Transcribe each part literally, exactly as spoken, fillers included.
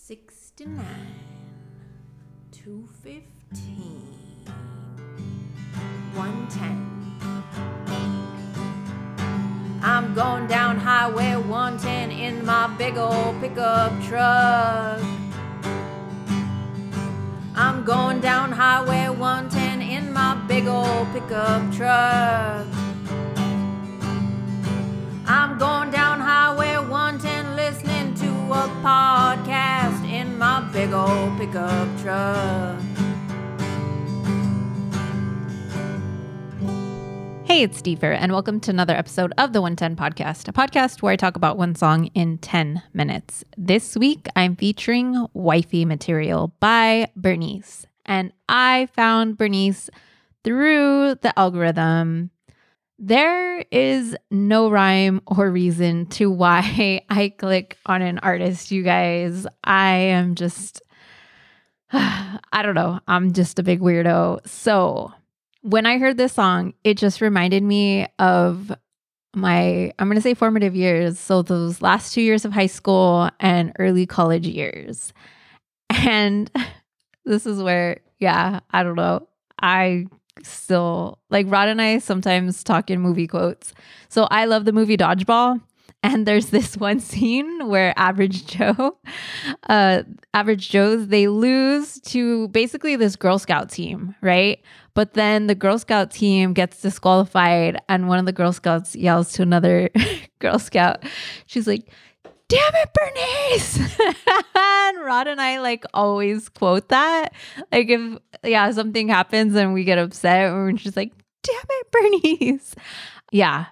sixty-nine, two fifteen, one ten. I'm going down Highway one ten in my big old pickup truck. I'm going down Highway one ten in my big old pickup truck. I'm going down Highway one ten listening to a podcast in my big old pickup truck. Hey, it's Stever, and welcome to another episode of the one ten Podcast, a podcast where I talk about one song in ten minutes. This week, I'm featuring Wifey Material by Bernice, and I found Bernice through the algorithm. There is no rhyme or reason to why I click on an artist, you guys. I am just, I don't know, I'm just a big weirdo. So when I heard this song, it just reminded me of my, I'm going to say formative years. So those last two years of high school and early college years. And this is where, yeah, I don't know. I still, like Rod and I sometimes talk in movie quotes. So I love the movie Dodgeball. And there's this one scene where Average Joe, uh, Average Joes, they lose to basically this Girl Scout team, right? But then the Girl Scout team gets disqualified, and one of the Girl Scouts yells to another Girl Scout. She's like, "Damn it, Bernice!" And Rod and I like always quote that. Like if, yeah, something happens and we get upset, and we're just like, "Damn it, Bernice!" Yeah.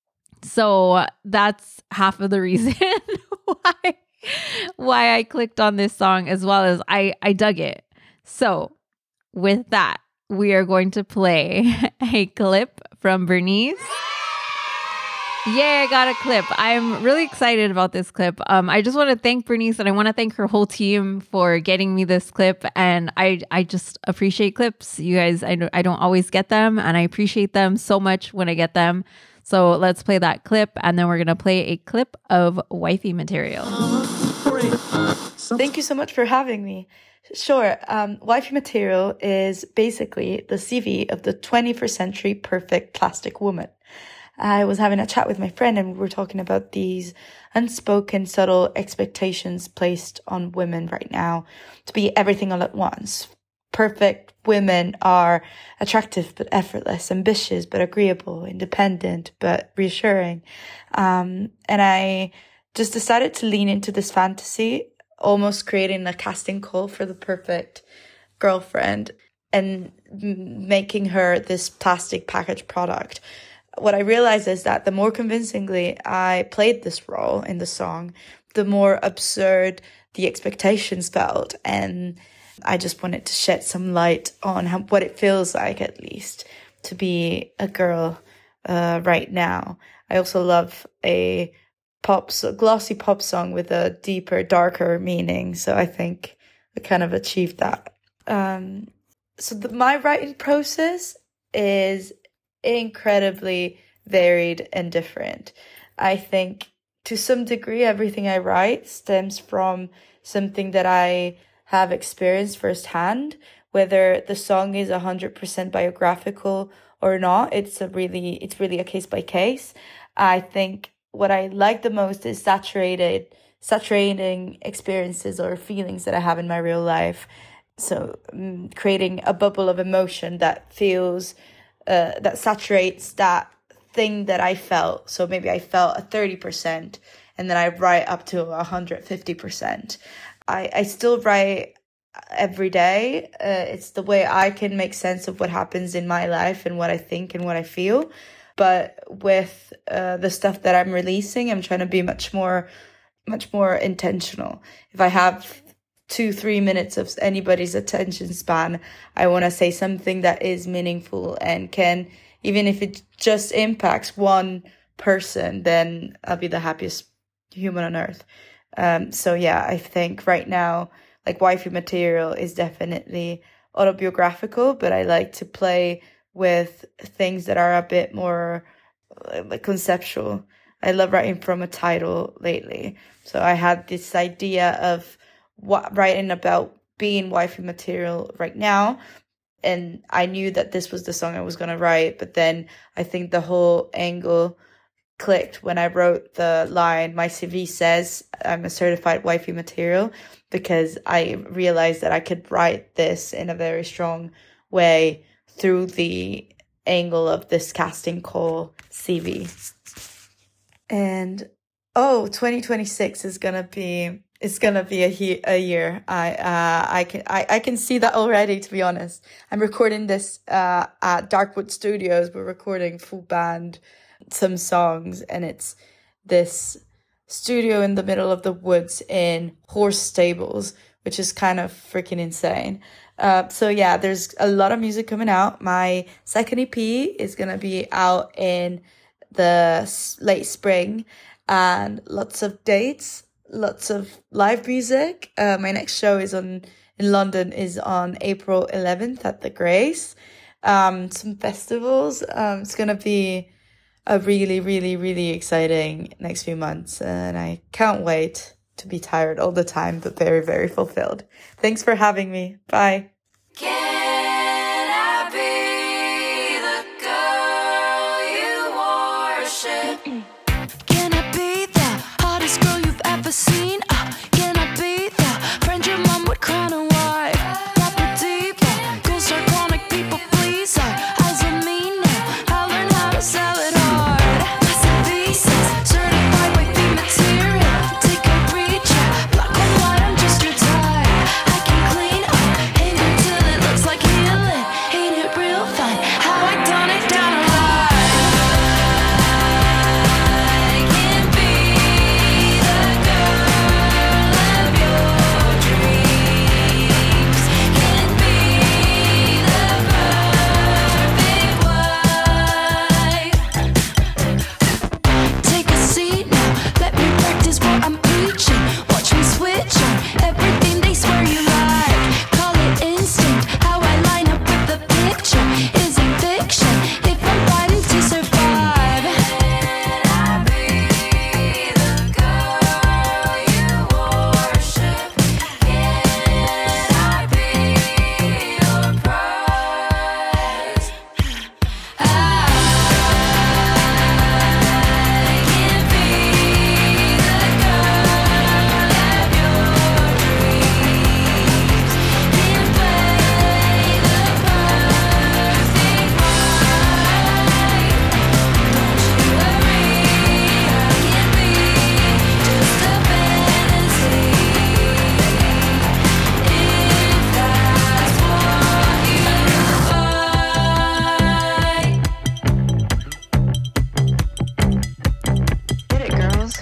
So that's half of the reason why why I clicked on this song, as well as I, I dug it. So with that, we are going to play a clip from Bernice. Yeah, I got a clip. I'm really excited about this clip. Um, I just want to thank Bernice, and I want to thank her whole team for getting me this clip. And I, I just appreciate clips. You guys, I don't, I don't always get them, and I appreciate them so much when I get them. So let's play that clip, and then we're going to play a clip of Wifey Material. Thank you so much for having me. Sure. Um, Wifey Material is basically the C V of the twenty-first century perfect plastic woman. I was having a chat with my friend, and we were talking about these unspoken, subtle expectations placed on women right now to be everything all at once. Perfect women are attractive but effortless, ambitious but agreeable, independent but reassuring. Um, and I just decided to lean into this fantasy, almost creating a casting call for the perfect girlfriend and making her this plastic packaged product. What I realized is that the more convincingly I played this role in the song, the more absurd the expectations felt. And I just wanted to shed some light on how, what it feels like, at least, to be a girl uh, right now. I also love a pop, so glossy pop song with a deeper, darker meaning. So I think I kind of achieved that. Um, so the, my writing process is incredibly varied and different. I think to some degree, everything I write stems from something that I have experienced firsthand. Whether the song is one hundred percent biographical or not, it's a really it's really a case by case. I think what I like the most is saturated saturating experiences or feelings that I have in my real life. So um, creating a bubble of emotion that feels uh, that saturates that thing that I felt. So maybe I felt a thirty percent, and then I write up to one hundred fifty percent. I, I still write every day. Uh, it's the way I can make sense of what happens in my life and what I think and what I feel. But with uh, the stuff that I'm releasing, I'm trying to be much more, much more intentional. If I have two, three minutes of anybody's attention span, I want to say something that is meaningful and can, even if it just impacts one person, then I'll be the happiest human on earth. Um, so yeah, I think right now, like Wifey Material is definitely autobiographical, but I like to play with things that are a bit more uh, like conceptual. I love writing from a title lately. So I had this idea of wa- writing about being wifey material right now. And I knew that this was the song I was going to write. But then I think the whole angle clicked when I wrote the line, my C V says I'm a certified wifey material, because I realized that I could write this in a very strong way through the angle of this casting call C V. And oh, twenty twenty-six is gonna be it's gonna be a he- a year. I uh I can I, I can see that already. To be honest, I'm recording this uh at Darkwood Studios. We're recording full band, some songs, and it's this studio in the middle of the woods in horse stables, which is kind of freaking insane. Uh, so yeah, there's a lot of music coming out. My second E P is gonna be out in the late spring, and lots of dates, lots of live music. Uh, my next show is on in London is on April eleventh at the Grace. Um, some festivals. Um, it's gonna be a really, really, really exciting next few months, and I can't wait to be tired all the time, but very, very fulfilled. Thanks for having me. Bye. Can I be the girl you worship? Can I be the hottest girl you've ever seen? Uh, can I be the friend your mom would crown and white? Rapper diva, ghost iconic people pleaser. Eyes on me now, I'll learn how to sell it hard. Massive pieces, certified wifey material. Take a reach, black on white, I'm just your type. I can clean up, hang it till it looks like healing. Ain't it real fun? How I done it down a ride. I can be the girl of your dreams. Can be the perfect wife. Take a seat now, let me practice what I'm preaching. Watch me switch on everything they swear you like. Call it instinct, how I line up with the picture. Is it fiction? If I'm fighting to survive. Can I be the girl you worship? Can I be your prize? I can be the girl of your dreams. Can play the perfect wife. Don't you worry, I can be just a fantasy. If that's what you find. Get it, girls.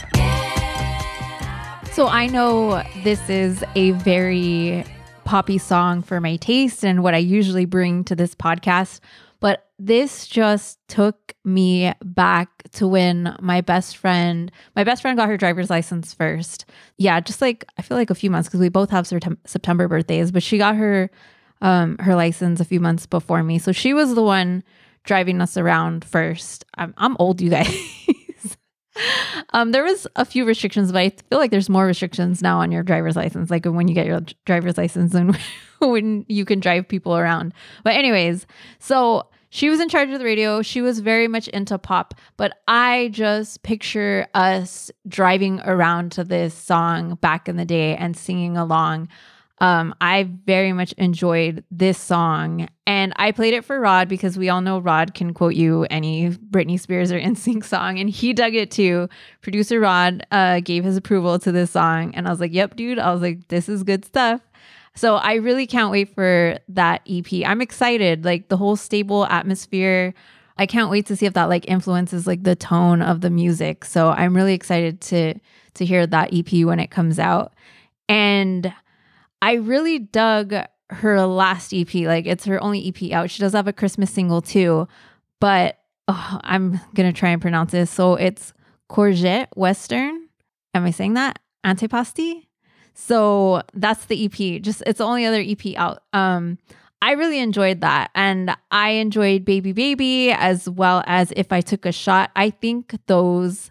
So I know this is a very poppy song for my taste and what I usually bring to this podcast, but this just took me back to when my best friend, my best friend got her driver's license first. Yeah, just like, I feel like a few months, because we both have Septem- September birthdays, but she got her um, her license a few months before me. So she was the one driving us around first. I'm, I'm old, you guys. Um, there was a few restrictions, but I feel like there's more restrictions now on your driver's license, like when you get your driver's license and when you can drive people around. But anyways, so she was in charge of the radio. She was very much into pop, but I just picture us driving around to this song back in the day and singing along. Um, I very much enjoyed this song, and I played it for Rod because we all know Rod can quote you any Britney Spears or N Sync song, and he dug it too. Producer Rod uh, gave his approval to this song, and I was like, yep, dude. I was like, this is good stuff. So I really can't wait for that E P. I'm excited, like the whole stable atmosphere. I can't wait to see if that like influences like the tone of the music. So I'm really excited to to hear that E P when it comes out. And I really dug her last E P. Like it's her only E P out. She does have a Christmas single too, but oh, I'm going to try and pronounce this. So it's Courgette Western. Am I saying that? Antipasti? So that's the E P. Just it's the only other E P out. Um, I really enjoyed that. And I enjoyed Baby Baby as well as If I Took a Shot. I think those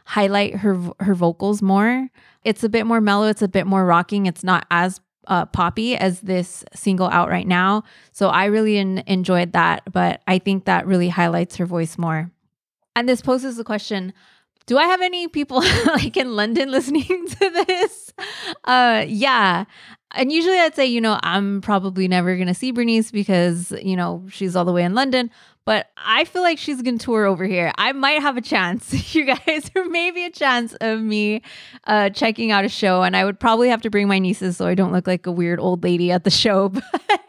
highlight her her vocals more. It's a bit more mellow. It's a bit more rocking. It's not as uh, poppy as this single out right now. So I really en- enjoyed that, but I think that really highlights her voice more. And this poses the question, do I have any people like in London listening to this? Uh, yeah. And usually I'd say, you know, I'm probably never going to see Bernice because, you know, she's all the way in London. But I feel like she's going to tour over here. I might have a chance, you guys. There may be a chance of me uh, checking out a show. And I would probably have to bring my nieces so I don't look like a weird old lady at the show. But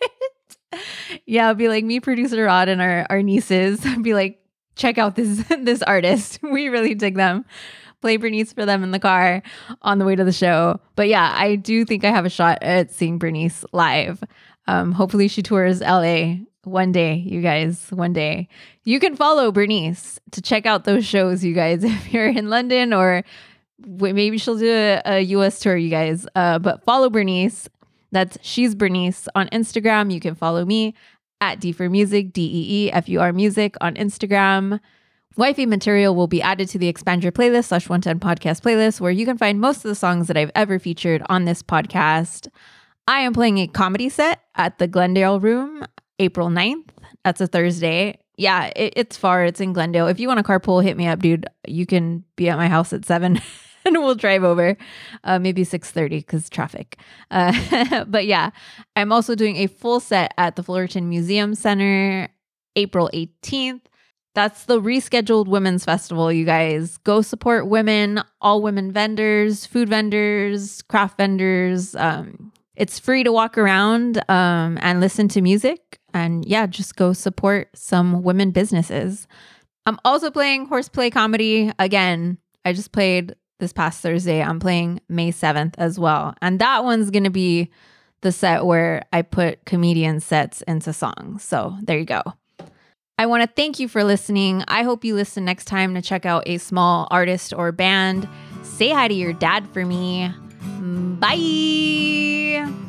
yeah, it'll be like me, producer Rod, and our, our nieces. I'd be like, check out this this artist. We really dig them. Play Bernice for them in the car on the way to the show. But yeah, I do think I have a shot at seeing Bernice live. Um, hopefully she tours L A one day, you guys, one day. You can follow Bernice to check out those shows, you guys, if you're in London, or maybe she'll do a, a U S tour, you guys. Uh, but follow Bernice. That's She's Bernice on Instagram. You can follow me at D for Music, D E E F U R Music on Instagram. Wifey material will be added to the Expand Your Playlist slash one ten podcast playlist, where you can find most of the songs that I've ever featured on this podcast. I am playing a comedy set at the Glendale Room April ninth. That's a Thursday. Yeah, it, it's far. It's in Glendale. If you want to carpool, hit me up, dude. You can be at my house at seven and we'll drive over. Uh, maybe six thirty because traffic. Uh, but yeah, I'm also doing a full set at the Fullerton Museum Center April eighteenth. That's the rescheduled Women's Festival, you guys. Go support women, all women vendors, food vendors, craft vendors. Um, it's free to walk around um, and listen to music. And yeah, just go support some women businesses. I'm also playing Horseplay Comedy. Again, I just played this past Thursday. I'm playing May seventh as well. And that one's going to be the set where I put comedian sets into songs. So there you go. I want to thank you for listening. I hope you listen next time to check out a small artist or band. Say hi to your dad for me. Bye.